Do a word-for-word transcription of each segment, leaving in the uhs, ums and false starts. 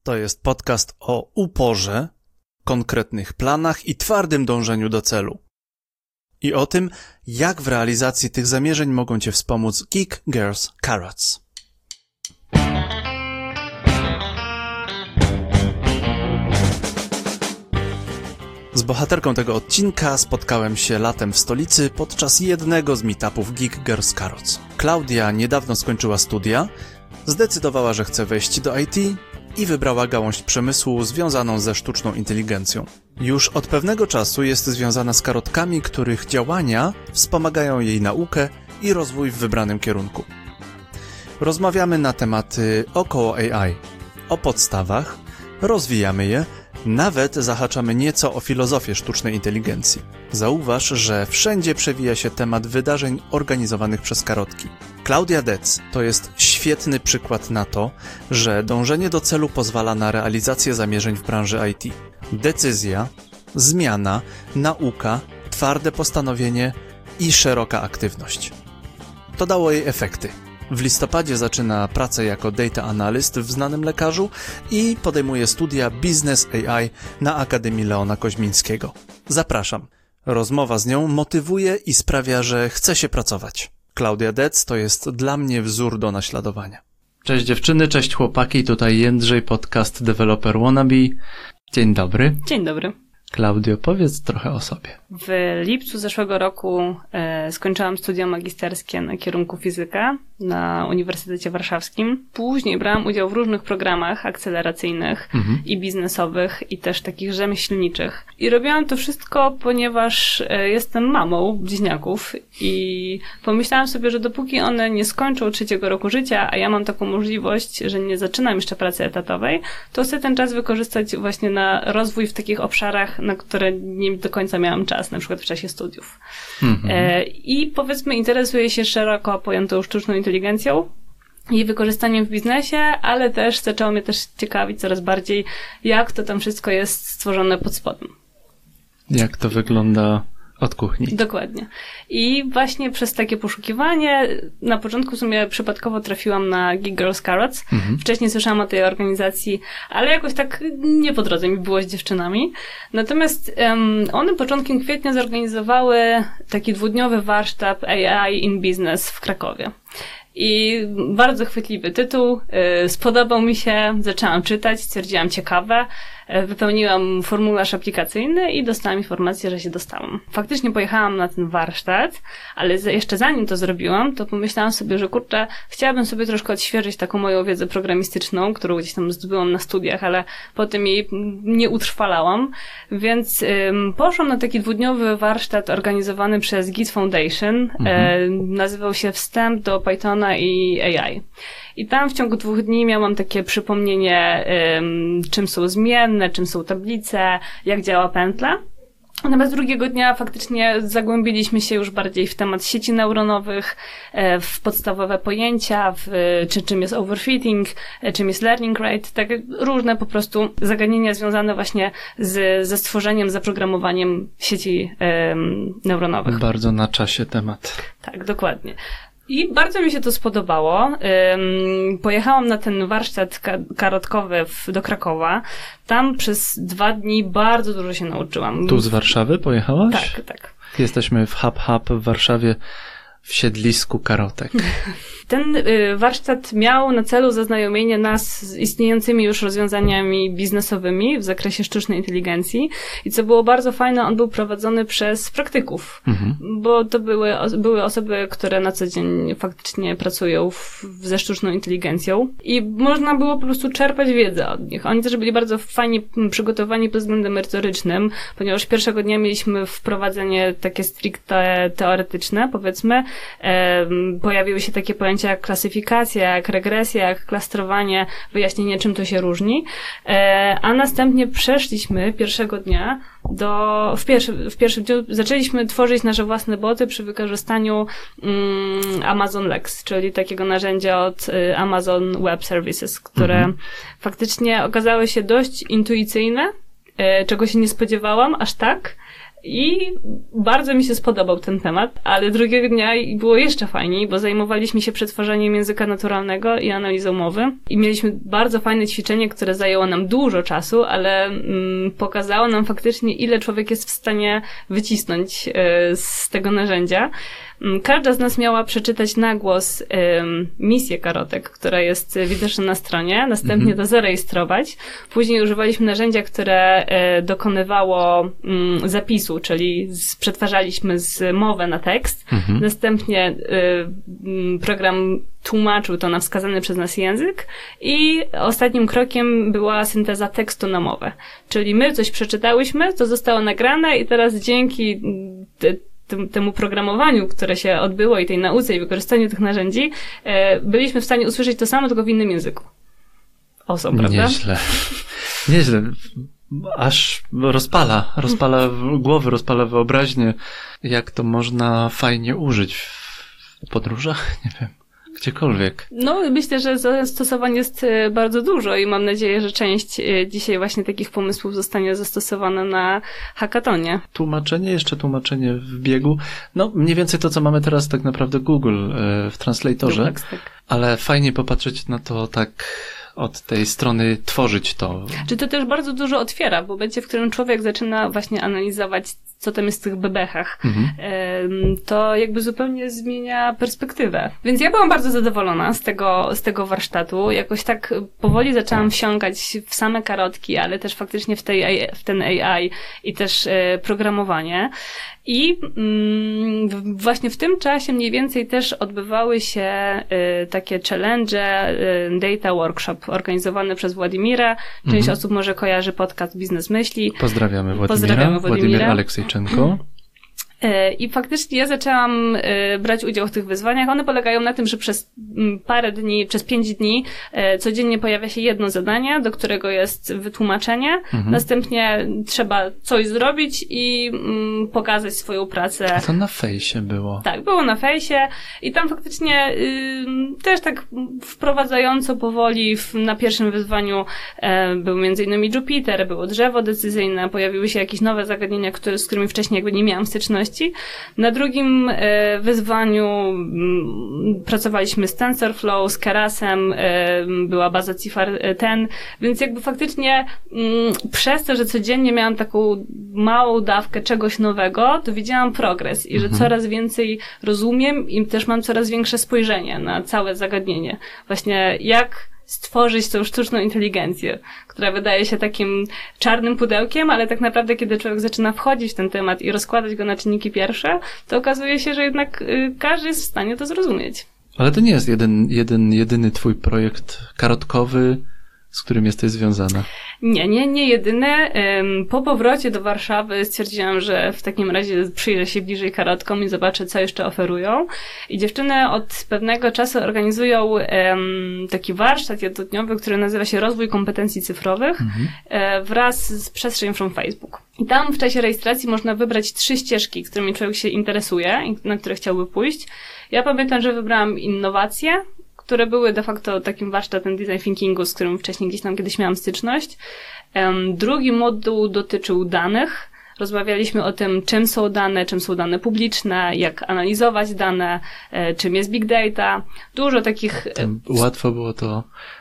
To jest podcast o uporze, konkretnych planach i twardym dążeniu do celu. I o tym, jak w realizacji tych zamierzeń mogą Cię wspomóc Geek Girls Carrots. Z bohaterką tego odcinka spotkałem się latem w stolicy podczas jednego z meetupów Geek Girls Carrots. Klaudia niedawno skończyła studia, zdecydowała, że chce wejść do I T i wybrała gałąź przemysłu związaną ze sztuczną inteligencją. Już od pewnego czasu jest związana z karotkami, których działania wspomagają jej naukę i rozwój w wybranym kierunku. Rozmawiamy na tematy około A I, o podstawach, rozwijamy je, nawet zahaczamy nieco o filozofię sztucznej inteligencji. Zauważ, że wszędzie przewija się temat wydarzeń organizowanych przez karotki. Klaudia Detz to jest świetny przykład na to, że dążenie do celu pozwala na realizację zamierzeń w branży I T. Decyzja, zmiana, nauka, twarde postanowienie i szeroka aktywność. To dało jej efekty. W listopadzie zaczyna pracę jako data analyst w znanym lekarzu i podejmuje studia Business A I na Akademii Leona Koźmińskiego. Zapraszam. Rozmowa z nią motywuje i sprawia, że chce się pracować. Klaudia Detz to jest dla mnie wzór do naśladowania. Cześć dziewczyny, cześć chłopaki, tutaj Jędrzej, podcast Developer Wannabe. Dzień dobry. Dzień dobry. Klaudio, powiedz trochę o sobie. W lipcu zeszłego roku e, skończyłam studia magisterskie na kierunku fizyka na Uniwersytecie Warszawskim. Później brałam udział w różnych programach akceleracyjnych mhm. i biznesowych i też takich rzemieślniczych. I robiłam to wszystko, ponieważ e, jestem mamą bliźniaków i pomyślałam sobie, że dopóki one nie skończą trzeciego roku życia, a ja mam taką możliwość, że nie zaczynam jeszcze pracy etatowej, to chcę ten czas wykorzystać właśnie na rozwój w takich obszarach, na które nie do końca miałam czas, na przykład w czasie studiów. Mhm. E, I powiedzmy interesuję się szeroko pojętą sztuczną inteligencją i wykorzystaniem w biznesie, ale też zaczęło mnie też ciekawić coraz bardziej, jak to tam wszystko jest stworzone pod spodem. Jak to wygląda od kuchni. Dokładnie. I właśnie przez takie poszukiwanie na początku w sumie przypadkowo trafiłam na Geek Girls Carrots. Mhm. Wcześniej słyszałam o tej organizacji, ale jakoś tak nie po drodze mi było z dziewczynami. Natomiast um, one początkiem kwietnia zorganizowały taki dwudniowy warsztat A I in Business w Krakowie. I bardzo chwytliwy tytuł, yy, spodobał mi się, zaczęłam czytać, stwierdziłam ciekawe, yy, wypełniłam formularz aplikacyjny i dostałam informację, że się dostałam. Faktycznie pojechałam na ten warsztat, ale za, jeszcze zanim to zrobiłam, to pomyślałam sobie, że kurczę, chciałabym sobie troszkę odświeżyć taką moją wiedzę programistyczną, którą gdzieś tam zdobyłam na studiach, ale potem jej nie utrwalałam, więc yy, poszłam na taki dwudniowy warsztat organizowany przez Git Foundation, mhm. yy, nazywał się Wstęp do Pythona i A I. I tam w ciągu dwóch dni miałam takie przypomnienie, um, czym są zmienne, czym są tablice, jak działa pętla. Natomiast drugiego dnia faktycznie zagłębiliśmy się już bardziej w temat sieci neuronowych, w podstawowe pojęcia, w czy, czym jest overfitting, czym jest learning rate, tak różne po prostu zagadnienia związane właśnie z, ze stworzeniem, zaprogramowaniem sieci um, neuronowych. Bardzo na czasie temat. Tak, dokładnie. I bardzo mi się to spodobało. Um, pojechałam na ten warsztat ka- karotkowy w, do Krakowa. Tam przez dwa dni bardzo dużo się nauczyłam. Tu z Warszawy pojechałaś? Tak, tak. Jesteśmy w Hub Hub w Warszawie, w siedlisku karotek. Ten y, warsztat miał na celu zaznajomienie nas z istniejącymi już rozwiązaniami biznesowymi w zakresie sztucznej inteligencji i co było bardzo fajne, on był prowadzony przez praktyków, mhm. bo to były, były osoby, które na co dzień faktycznie pracują w, ze sztuczną inteligencją i można było po prostu czerpać wiedzę od nich. Oni też byli bardzo fajnie przygotowani pod względem merytorycznym, ponieważ pierwszego dnia mieliśmy wprowadzenie takie stricte teoretyczne, powiedzmy, e, pojawiły się takie pojęcia jak klasyfikacja, jak regresja, jak klastrowanie, wyjaśnienie, czym to się różni. E, a następnie przeszliśmy pierwszego dnia do, w, pierwszy, w pierwszym dniu zaczęliśmy tworzyć nasze własne boty przy wykorzystaniu mm, Amazon Lex, czyli takiego narzędzia od y, Amazon Web Services, które mhm. faktycznie okazały się dość intuicyjne, y, czego się nie spodziewałam aż tak. I bardzo mi się spodobał ten temat, ale drugiego dnia było jeszcze fajniej, bo zajmowaliśmy się przetwarzaniem języka naturalnego i analizą mowy. I mieliśmy bardzo fajne ćwiczenie, które zajęło nam dużo czasu, ale mm, pokazało nam faktycznie, ile człowiek jest w stanie wycisnąć y, z tego narzędzia. Każda z nas miała przeczytać na głos y, misję karotek, która jest widoczna na stronie, następnie mm-hmm. to zarejestrować. Później używaliśmy narzędzia, które y, dokonywało y, zapisu, czyli z, przetwarzaliśmy z mowę na tekst. Mm-hmm. Następnie y, y, program tłumaczył to na wskazany przez nas język i ostatnim krokiem była synteza tekstu na mowę. Czyli my coś przeczytałyśmy, to zostało nagrane i teraz dzięki te, temu programowaniu, które się odbyło i tej nauce i wykorzystaniu tych narzędzi, e, byliśmy w stanie usłyszeć to samo, tylko w innym języku. Oso, prawda? Nieźle. Nieźle. Aż rozpala. Rozpala głowy, rozpala wyobraźnię. Jak to można fajnie użyć w podróżach? Nie wiem. Gdziekolwiek. No, myślę, że zastosowań jest bardzo dużo i mam nadzieję, że część dzisiaj właśnie takich pomysłów zostanie zastosowana na hackatonie. Tłumaczenie, jeszcze tłumaczenie w biegu. No, mniej więcej to, co mamy teraz tak naprawdę Google w translatorze, Duplex, tak. Ale fajnie popatrzeć na to tak od tej strony, tworzyć to. Czy to też bardzo dużo otwiera, bo będzie, w którym człowiek zaczyna właśnie analizować, co tam jest w tych bebechach, mhm. to jakby zupełnie zmienia perspektywę. Więc ja byłam bardzo zadowolona z tego, z tego warsztatu. Jakoś tak powoli zaczęłam wsiąkać w same karotki, ale też faktycznie w, tej, w ten A I i też programowanie. I mm, właśnie w tym czasie mniej więcej też odbywały się y, takie challenge, y, data workshop organizowane przez Władimira. Część mhm. osób może kojarzy podcast Biznes Myśli. Pozdrawiamy Władimira. Pozdrawiamy Władimira. Władimir Aleksiejczenko. I faktycznie ja zaczęłam brać udział w tych wyzwaniach. One polegają na tym, że przez parę dni, przez pięć dni codziennie pojawia się jedno zadanie, do którego jest wytłumaczenie. Mhm. Następnie trzeba coś zrobić i pokazać swoją pracę. To na fejsie było. Tak, było na fejsie i tam faktycznie y, też tak wprowadzająco powoli w, na pierwszym wyzwaniu e, był między innymi Jupiter, było drzewo decyzyjne, pojawiły się jakieś nowe zagadnienia, które, z którymi wcześniej jakby nie miałam styczności. Na drugim e, wyzwaniu m, pracowaliśmy z TensorFlow, z Kerasem, e, była baza Cifar ten, więc jakby faktycznie m, przez to, że codziennie miałam taką małą dawkę czegoś nowego, to widziałam progres i że mhm. coraz więcej rozumiem i też mam coraz większe spojrzenie na całe zagadnienie. Właśnie jak stworzyć tą sztuczną inteligencję, która wydaje się takim czarnym pudełkiem, ale tak naprawdę kiedy człowiek zaczyna wchodzić w ten temat i rozkładać go na czynniki pierwsze, to okazuje się, że jednak y, każdy jest w stanie to zrozumieć. Ale to nie jest jeden, jeden, jedyny twój projekt karotkowy, z którym jesteś związana. Nie, nie, nie jedyny. Po powrocie do Warszawy stwierdziłam, że w takim razie przyjrzę się bliżej karotkom i zobaczę, co jeszcze oferują. I dziewczyny od pewnego czasu organizują um, taki warsztat jednodniowy, który nazywa się Rozwój kompetencji cyfrowych mhm. wraz z przestrzenią from Facebook. I tam w czasie rejestracji można wybrać trzy ścieżki, którymi człowiek się interesuje i na które chciałby pójść. Ja pamiętam, że wybrałam innowacje, które były de facto takim warsztatem design thinkingu, z którym wcześniej gdzieś tam kiedyś miałam styczność. Um, drugi moduł dotyczył danych. Rozmawialiśmy o tym, czym są dane, czym są dane publiczne, jak analizować dane, e, czym jest big data. Dużo takich... Tam łatwo było to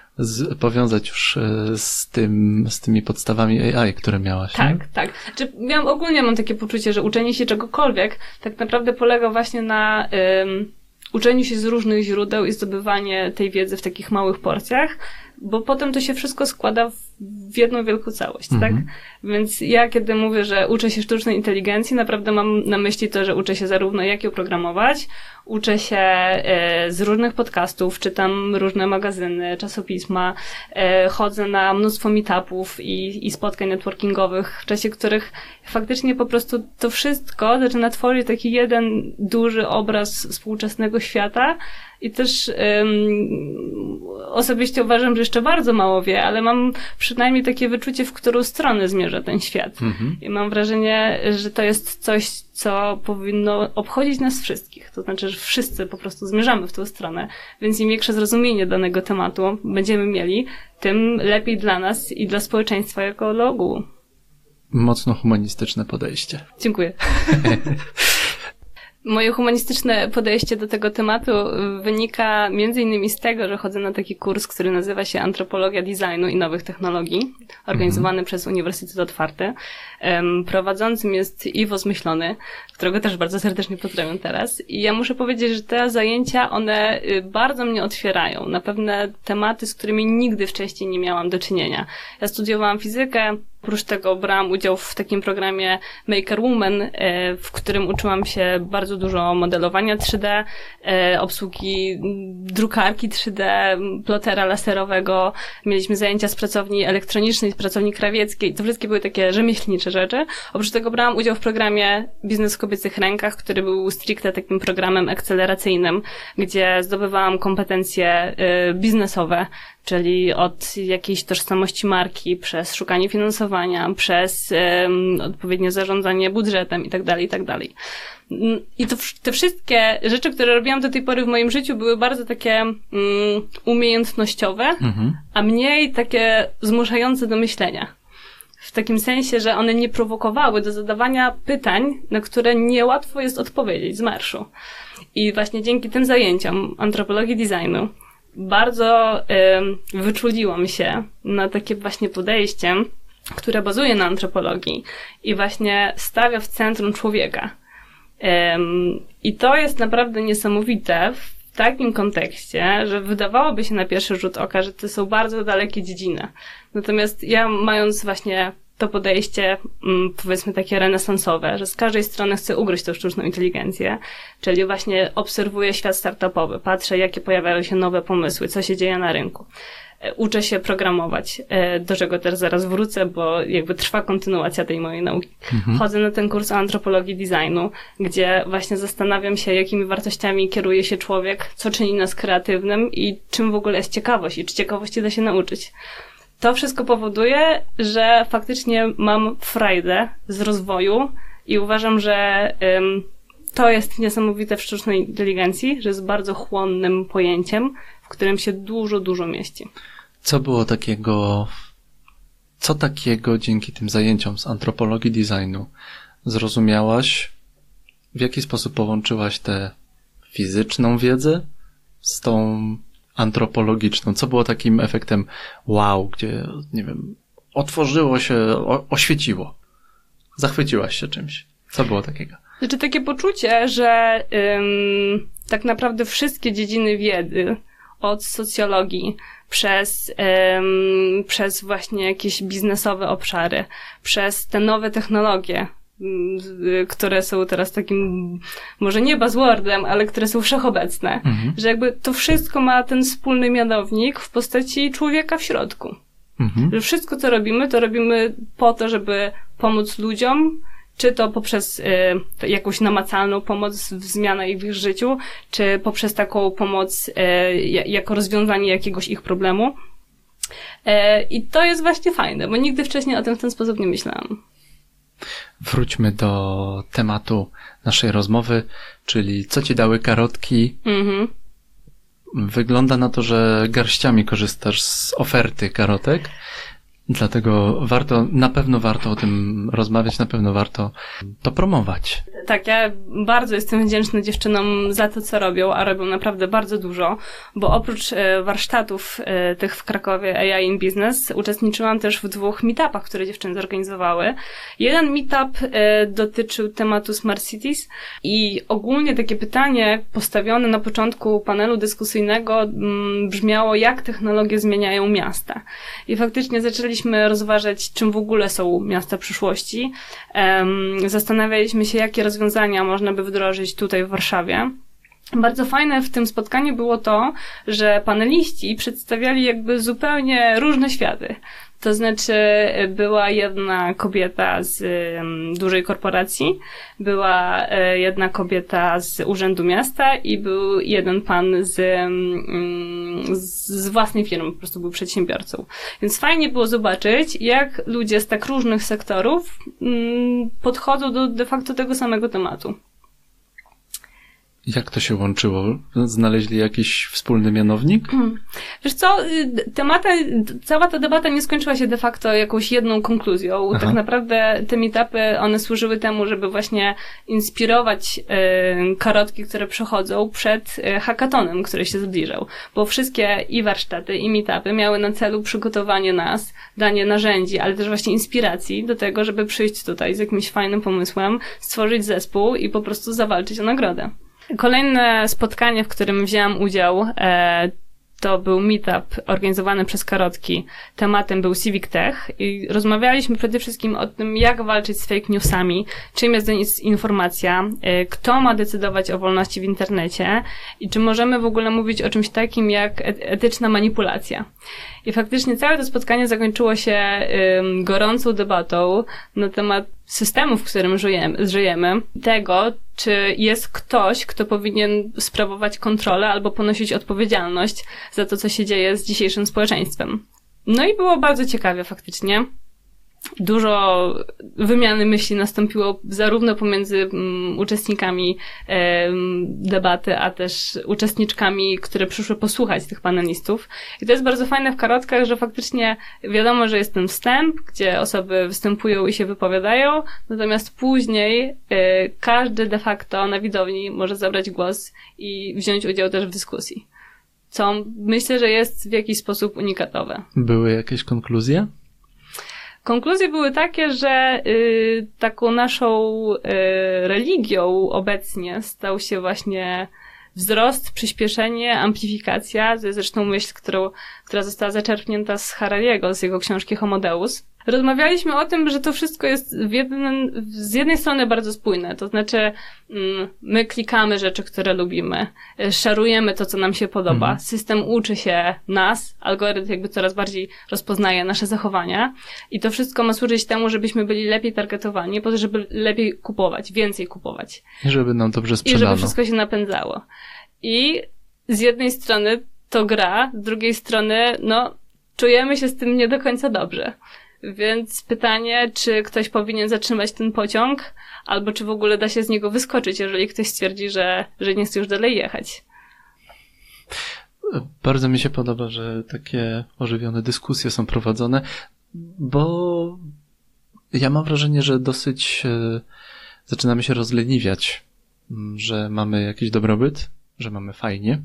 z, powiązać już z tym, z tymi podstawami A I, które miałaś. Tak, nie? tak. Znaczy, miałam, ogólnie mam takie poczucie, że uczenie się czegokolwiek tak naprawdę polega właśnie na... Ym, uczeniu się z różnych źródeł i zdobywanie tej wiedzy w takich małych porcjach, bo potem to się wszystko składa w jedną wielką całość, mhm. tak? Więc ja, kiedy mówię, że uczę się sztucznej inteligencji, naprawdę mam na myśli to, że uczę się zarówno jak ją programować, uczę się e, z różnych podcastów, czytam różne magazyny, czasopisma, e, chodzę na mnóstwo meetupów i, i spotkań networkingowych, w czasie których faktycznie po prostu to wszystko zaczyna tworzyć taki jeden duży obraz współczesnego świata i też um, osobiście uważam, że jeszcze bardzo mało wie, ale mam przynajmniej takie wyczucie, w którą stronę zmierza ten świat. Mhm. I mam wrażenie, że to jest coś, co powinno obchodzić nas wszystkich. To znaczy, że wszyscy po prostu zmierzamy w tą stronę, więc im większe zrozumienie danego tematu będziemy mieli, tym lepiej dla nas i dla społeczeństwa jako dla ogółu. mocno humanistyczne podejście. Dziękuję. Moje humanistyczne podejście do tego tematu wynika między innymi z tego, że chodzę na taki kurs, który nazywa się Antropologia Designu i Nowych Technologii, organizowany mm. przez Uniwersytet Otwarty. Prowadzącym jest Iwo Zmyślony, którego też bardzo serdecznie pozdrawiam teraz. I ja muszę powiedzieć, że te zajęcia, one bardzo mnie otwierają na pewne tematy, z którymi nigdy wcześniej nie miałam do czynienia. Ja studiowałam fizykę, oprócz tego brałam udział w takim programie Maker Woman, w którym uczyłam się bardzo dużo modelowania trzy D, obsługi drukarki trzy D, plotera laserowego. Mieliśmy zajęcia z pracowni elektronicznej, z pracowni krawieckiej. To wszystkie były takie rzemieślnicze rzeczy. Oprócz tego brałam udział w programie Biznes w kobiecych rękach, który był stricte takim programem akceleracyjnym, gdzie zdobywałam kompetencje biznesowe, czyli od jakiejś tożsamości marki, przez szukanie finansowania, przez um, odpowiednie zarządzanie budżetem i tak dalej, i tak dalej. I to, te wszystkie rzeczy, które robiłam do tej pory w moim życiu, były bardzo takie um, umiejętnościowe, mhm. a mniej takie zmuszające do myślenia. W takim sensie, że one nie prowokowały do zadawania pytań, na które niełatwo jest odpowiedzieć z marszu. I właśnie dzięki tym zajęciom antropologii designu bardzo y, wyczuliłam się na takie właśnie podejście, które bazuje na antropologii i właśnie stawia w centrum człowieka. Y, I to jest naprawdę niesamowite w takim kontekście, że wydawałoby się na pierwszy rzut oka, że to są bardzo dalekie dziedziny. Natomiast ja, mając właśnie to podejście, powiedzmy takie renesansowe, że z każdej strony chcę ugryźć tą sztuczną inteligencję, czyli właśnie obserwuję świat startupowy, patrzę, jakie pojawiają się nowe pomysły, co się dzieje na rynku. Uczę się programować, do czego też zaraz wrócę, bo jakby trwa kontynuacja tej mojej nauki. Mhm. Chodzę na ten kurs o antropologii designu, gdzie właśnie zastanawiam się, jakimi wartościami kieruje się człowiek, co czyni nas kreatywnym i czym w ogóle jest ciekawość i czy ciekawości da się nauczyć. To wszystko powoduje, że faktycznie mam frajdę z rozwoju i uważam, że ym, to jest niesamowite w sztucznej inteligencji, że jest bardzo chłonnym pojęciem, w którym się dużo, dużo mieści. Co było takiego, co takiego dzięki tym zajęciom z antropologii designu zrozumiałaś? W jaki sposób połączyłaś tę fizyczną wiedzę z tą antropologiczną? Co było takim efektem wow, gdzie, nie wiem, otworzyło się, o, oświeciło? Zachwyciłaś się czymś? Co było takiego? Znaczy takie poczucie, że ym, tak naprawdę wszystkie dziedziny wiedzy, od socjologii, przez, ym, przez właśnie jakieś biznesowe obszary, przez te nowe technologie, które są teraz takim, może nie buzzwordem, ale które są wszechobecne, mhm. że jakby to wszystko ma ten wspólny mianownik w postaci człowieka w środku. Mhm. Że wszystko, co robimy, to robimy po to, żeby pomóc ludziom, czy to poprzez y, jakąś namacalną pomoc w zmianę ich w ich życiu, czy poprzez taką pomoc y, jako rozwiązanie jakiegoś ich problemu. Y, I to jest właśnie fajne, bo nigdy wcześniej o tym w ten sposób nie myślałam. Wróćmy do tematu naszej rozmowy, czyli co ci dały karotki. Mhm. Wygląda na to, że garściami korzystasz z oferty karotek, dlatego warto, na pewno warto o tym rozmawiać, na pewno warto to promować. Tak, ja bardzo jestem wdzięczna dziewczynom za to, co robią, a robią naprawdę bardzo dużo, bo oprócz warsztatów tych w Krakowie A I in Business uczestniczyłam też w dwóch meetupach, które dziewczyny zorganizowały. Jeden meetup dotyczył tematu Smart Cities i ogólnie takie pytanie postawione na początku panelu dyskusyjnego brzmiało, jak technologie zmieniają miasta. I faktycznie zaczęliśmy rozważać, czym w ogóle są miasta przyszłości. Zastanawialiśmy się, jakie rozwiązania można by wdrożyć tutaj w Warszawie. Bardzo fajne w tym spotkaniu było to, że paneliści przedstawiali jakby zupełnie różne światy. To znaczy była jedna kobieta z um, dużej korporacji, była e, jedna kobieta z Urzędu Miasta i był jeden pan z, um, z własnej firmy, po prostu był przedsiębiorcą. Więc fajnie było zobaczyć, jak ludzie z tak różnych sektorów um, podchodzą do de facto tego samego tematu. Jak to się łączyło? Znaleźli jakiś wspólny mianownik? Hmm. Wiesz co, temata, cała ta debata nie skończyła się de facto jakąś jedną konkluzją. Aha. Tak naprawdę te meetupy, one służyły temu, żeby właśnie inspirować y, karotki, które przechodzą przed y, hackatonem, który się zbliżał. Bo wszystkie i warsztaty, i meetupy miały na celu przygotowanie nas, danie narzędzi, ale też właśnie inspiracji do tego, żeby przyjść tutaj z jakimś fajnym pomysłem, stworzyć zespół i po prostu zawalczyć o nagrodę. Kolejne spotkanie, w którym wzięłam udział, e, to był meetup organizowany przez Karotki. Tematem był Civic Tech i rozmawialiśmy przede wszystkim o tym, jak walczyć z fake newsami, czym jest informacja, e, kto ma decydować o wolności w internecie i czy możemy w ogóle mówić o czymś takim jak etyczna manipulacja. I faktycznie całe to spotkanie zakończyło się ym, gorącą debatą na temat systemu, w którym żyjemy, żyjemy, tego, czy jest ktoś, kto powinien sprawować kontrolę albo ponosić odpowiedzialność za to, co się dzieje z dzisiejszym społeczeństwem. No i było bardzo ciekawie faktycznie. Dużo wymiany myśli nastąpiło zarówno pomiędzy um, uczestnikami um, debaty, a też uczestniczkami, które przyszły posłuchać tych panelistów. I to jest bardzo fajne w Karotkach, że faktycznie wiadomo, że jest ten wstęp, gdzie osoby występują i się wypowiadają, natomiast później y, każdy de facto na widowni może zabrać głos i wziąć udział też w dyskusji. Co myślę, że jest w jakiś sposób unikatowe. Były jakieś konkluzje? Konkluzje były takie, że y, taką naszą y, religią obecnie stał się właśnie wzrost, przyspieszenie, amplifikacja. To jest zresztą myśl, którą, która została zaczerpnięta z Harariego, z jego książki Homo Deus. Rozmawialiśmy o tym, że to wszystko jest w jeden, z jednej strony bardzo spójne, to znaczy mm, my klikamy rzeczy, które lubimy, szarujemy to, co nam się podoba, mhm. System uczy się nas, algorytm jakby coraz bardziej rozpoznaje nasze zachowania i to wszystko ma służyć temu, żebyśmy byli lepiej targetowani, po to, żeby lepiej kupować, więcej kupować. I żeby nam dobrze sprzedano. I żeby wszystko się napędzało. I z jednej strony to gra, z drugiej strony, no, czujemy się z tym nie do końca dobrze. Więc pytanie, czy ktoś powinien zatrzymać ten pociąg, albo czy w ogóle da się z niego wyskoczyć, jeżeli ktoś stwierdzi, że, że nie chce już dalej jechać. Bardzo mi się podoba, że takie ożywione dyskusje są prowadzone, bo ja mam wrażenie, że dosyć e, zaczynamy się rozleniwiać, że mamy jakiś dobrobyt, że mamy fajnie.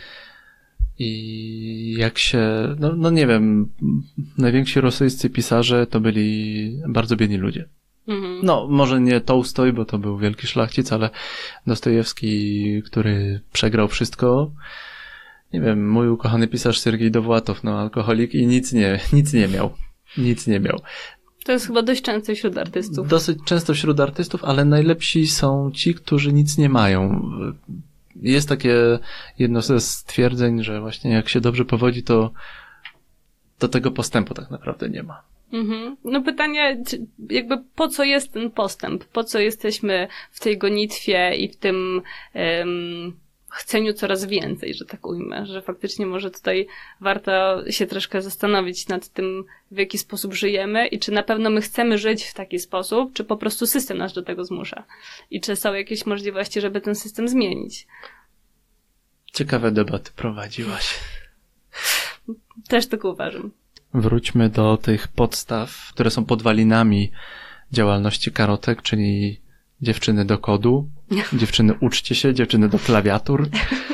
I jak się, no, no nie wiem, najwięksi rosyjscy pisarze to byli bardzo biedni ludzie. Mhm. No, może nie Tołstoj, bo to był wielki szlachcic, ale Dostojewski, który przegrał wszystko. Nie wiem, mój ukochany pisarz Sergiej Dowłatow, no alkoholik i nic nie, nic nie miał. Nic nie miał. To jest chyba dość często wśród artystów. Dosyć często wśród artystów, ale najlepsi są ci, którzy nic nie mają. Jest takie jedno ze stwierdzeń, że właśnie jak się dobrze powodzi, to, to tego postępu tak naprawdę nie ma. Mhm. No pytanie, jakby po co jest ten postęp? Po co jesteśmy w tej gonitwie i w tym um, chceniu coraz więcej, że tak ujmę? Że faktycznie może tutaj warto się troszkę zastanowić nad tym, w jaki sposób żyjemy i czy na pewno my chcemy żyć w taki sposób, czy po prostu system nas do tego zmusza. I czy są jakieś możliwości, żeby ten system zmienić. Ciekawe debaty prowadziłaś. Też tak uważam. Wróćmy do tych podstaw, które są podwalinami działalności Karotek, czyli dziewczyny do kodu, dziewczyny uczcie się, dziewczyny do klawiatur.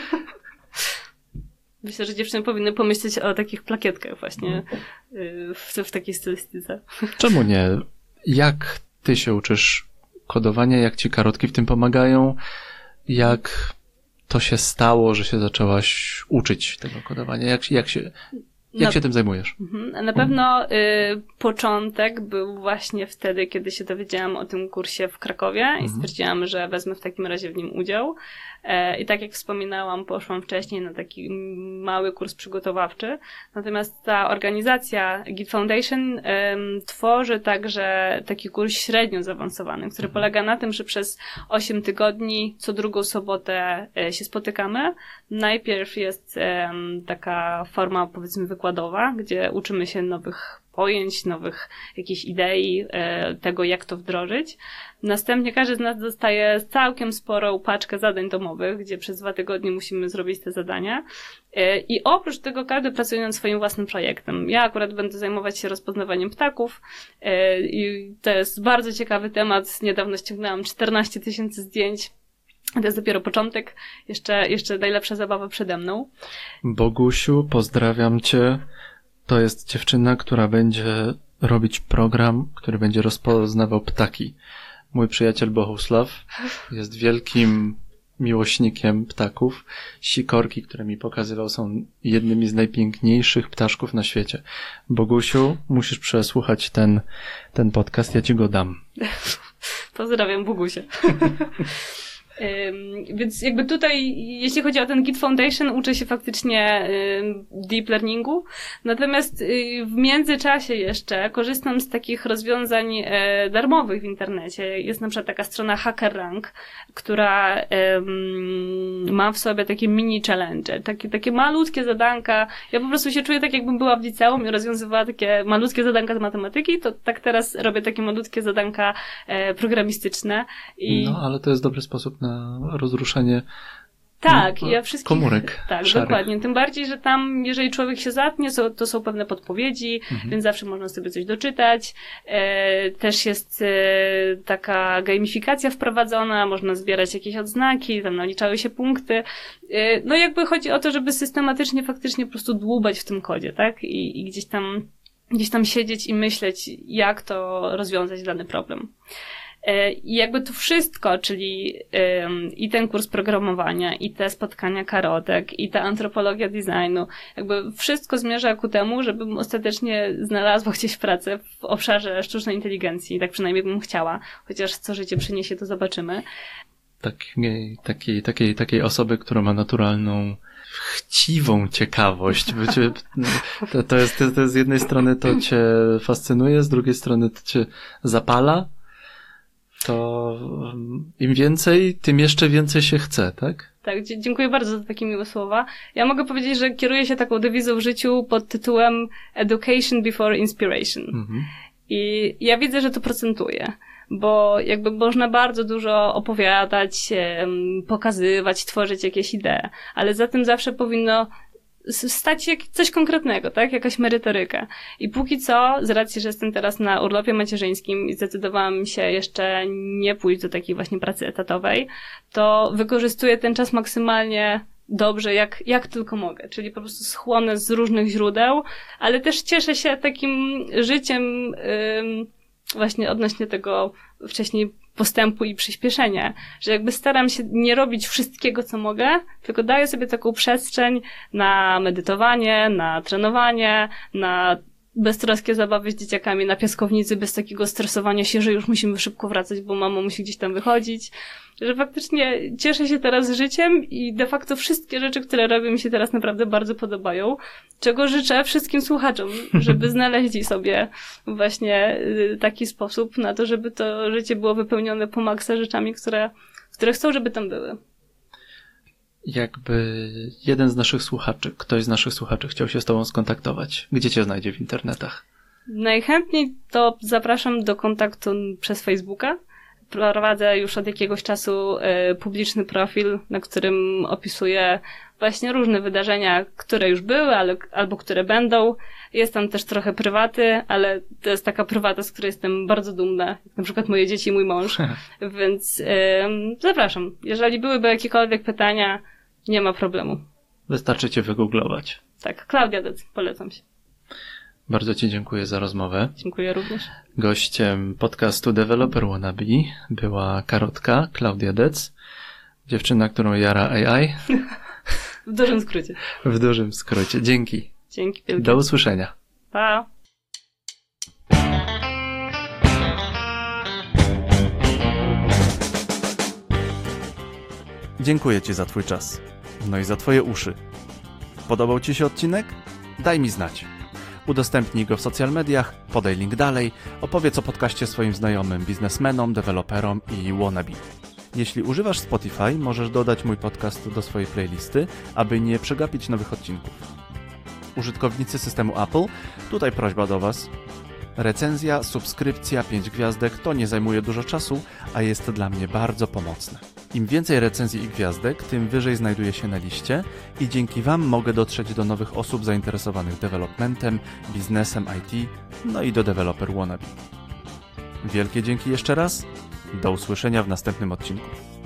Myślę, że dziewczyny powinny pomyśleć o takich plakietkach właśnie w, w takiej stylistyce. Czemu nie? Jak ty się uczysz kodowania? Jak ci Karotki w tym pomagają? Jak to się stało, że się zaczęłaś uczyć tego kodowania? Jak, jak się... Jak na, się tym zajmujesz? Na pewno y, początek był właśnie wtedy, kiedy się dowiedziałam o tym kursie w Krakowie mhm. i stwierdziłam, że wezmę w takim razie w nim udział. E, I tak jak wspominałam, poszłam wcześniej na taki mały kurs przygotowawczy. Natomiast ta organizacja Git Foundation y, tworzy także taki kurs średnio zaawansowany, który mhm. polega na tym, że przez osiem tygodni co drugą sobotę y, się spotykamy. Najpierw jest y, taka forma, powiedzmy, wykładu wykładowa, gdzie uczymy się nowych pojęć, nowych jakichś idei, e, tego jak to wdrożyć. Następnie każdy z nas dostaje całkiem sporą paczkę zadań domowych, gdzie przez dwa tygodnie musimy zrobić te zadania. E, I oprócz tego każdy pracuje nad swoim własnym projektem. Ja akurat będę zajmować się rozpoznawaniem ptaków e, i to jest bardzo ciekawy temat. Niedawno ściągnęłam czternaście tysięcy zdjęć. To jest dopiero początek. Jeszcze, jeszcze najlepsza zabawa przede mną. Bogusiu, pozdrawiam cię. To jest dziewczyna, która będzie robić program, który będzie rozpoznawał ptaki. Mój przyjaciel Bohusław jest wielkim miłośnikiem ptaków. Sikorki, które mi pokazywał, są jednymi z najpiękniejszych ptaszków na świecie. Bogusiu, musisz przesłuchać ten, ten podcast, ja ci go dam. Pozdrawiam Bogusię. Um, więc jakby tutaj, jeśli chodzi o ten Git Foundation, uczę się faktycznie um, deep learningu. Natomiast y, w międzyczasie jeszcze korzystam z takich rozwiązań e, darmowych w internecie. Jest na przykład taka strona HackerRank, która um, ma w sobie takie mini challenge, takie, takie malutkie zadanka. Ja po prostu się czuję tak, jakbym była w liceum i rozwiązywała takie malutkie zadanka z matematyki, to tak teraz robię takie malutkie zadanka e, programistyczne. I... No, ale to jest dobry sposób na na rozruszenie tak, ja wszystkich, komórek tak, szarych. Dokładnie. Tym bardziej, że tam, jeżeli człowiek się zatnie, to, to są pewne podpowiedzi, mhm. więc zawsze można sobie coś doczytać. E, też jest e, taka gamifikacja wprowadzona, można zbierać jakieś odznaki, tam naliczały się punkty. E, no jakby chodzi o to, żeby systematycznie faktycznie po prostu dłubać w tym kodzie, tak? I, i gdzieś tam, gdzieś tam siedzieć i myśleć, jak to rozwiązać dany problem. I jakby to wszystko, czyli um, i ten kurs programowania, i te spotkania karotek, i ta antropologia designu, jakby wszystko zmierza ku temu, żebym ostatecznie znalazła gdzieś pracę w obszarze sztucznej inteligencji, tak przynajmniej bym chciała, chociaż co życie przyniesie, to zobaczymy. Takiej, takiej, takiej, takiej osoby, która ma naturalną chciwą ciekawość. Bycie, to, to, jest, to jest z jednej strony to cię fascynuje, z drugiej strony to cię zapala. To im więcej, tym jeszcze więcej się chce, tak? Tak, dzie- dziękuję bardzo za takie miłe słowa. Ja mogę powiedzieć, że kieruję się taką dewizą w życiu pod tytułem Education before Inspiration. Mhm. I ja widzę, że to procentuje, bo jakby można bardzo dużo opowiadać, pokazywać, tworzyć jakieś idee, ale za tym zawsze powinno stać się coś konkretnego, tak? Jakaś merytoryka. I póki co, z racji, że jestem teraz na urlopie macierzyńskim i zdecydowałam się jeszcze nie pójść do takiej właśnie pracy etatowej, to wykorzystuję ten czas maksymalnie dobrze, jak, jak tylko mogę. Czyli po prostu schłonę z różnych źródeł, ale też cieszę się takim życiem ym, właśnie odnośnie tego wcześniej postępu i przyspieszenia, że jakby staram się nie robić wszystkiego, co mogę, tylko daję sobie taką przestrzeń na medytowanie, na trenowanie, na beztroskie zabawy z dzieciakami na piaskownicy, bez takiego stresowania się, że już musimy szybko wracać, bo mama musi gdzieś tam wychodzić. Że faktycznie cieszę się teraz życiem i de facto wszystkie rzeczy, które robię, mi się teraz naprawdę bardzo podobają. Czego życzę wszystkim słuchaczom, żeby znaleźli sobie właśnie taki sposób na to, żeby to życie było wypełnione po maksa rzeczami, które, które chcą, żeby tam były. Jakby jeden z naszych słuchaczy, ktoś z naszych słuchaczy chciał się z tobą skontaktować, gdzie cię znajdzie w internetach? Najchętniej to zapraszam do kontaktu przez Facebooka. Prowadzę już od jakiegoś czasu y, publiczny profil, na którym opisuję właśnie różne wydarzenia, które już były, ale, albo które będą. Jest tam też trochę prywaty, ale to jest taka prywata, z której jestem bardzo dumna. Jak na przykład moje dzieci i mój mąż. Więc y, zapraszam. Jeżeli byłyby jakiekolwiek pytania, nie ma problemu. Wystarczy cię wygooglować. Tak, Klaudia Dec, polecam się. Bardzo ci dziękuję za rozmowę. Dziękuję również. Gościem podcastu Developer Wannabe była Karotka, Klaudia Dec, dziewczyna, którą jara A I. W dużym skrócie. W dużym skrócie. Dzięki. Dzięki wielkie. Do usłyszenia. Pa. Dziękuję ci za twój czas. No i za twoje uszy. Podobał ci się odcinek? Daj mi znać. Udostępnij go w social mediach, podaj link dalej, opowiedz o podcaście swoim znajomym, biznesmenom, deweloperom i wannabe. Jeśli używasz Spotify, możesz dodać mój podcast do swojej playlisty, aby nie przegapić nowych odcinków. użytkownicy systemu Apple, tutaj prośba do Was. Recenzja, subskrypcja, pięć gwiazdek to nie zajmuje dużo czasu, a jest dla mnie bardzo pomocne. Im więcej recenzji i gwiazdek, tym wyżej znajduję się na liście i dzięki Wam mogę dotrzeć do nowych osób zainteresowanych developmentem, biznesem I T, no i do developer wannabe. Wielkie dzięki jeszcze raz. Do usłyszenia w następnym odcinku.